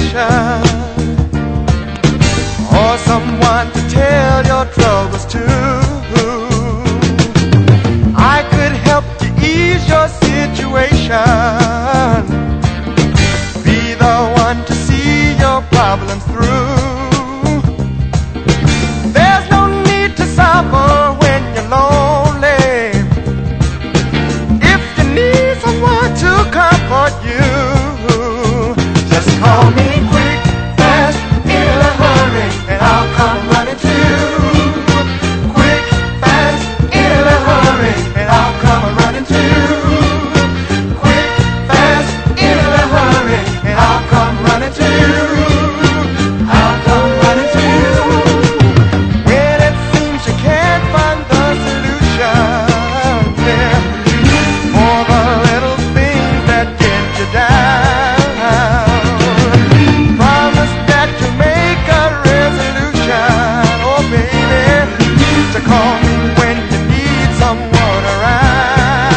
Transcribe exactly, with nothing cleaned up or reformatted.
situation, or someone to tell your troubles to. I could help to ease your situation, be the one to see your problems through. There's no need to suffer when you're lonely. If you need someone to comfort you, just call me.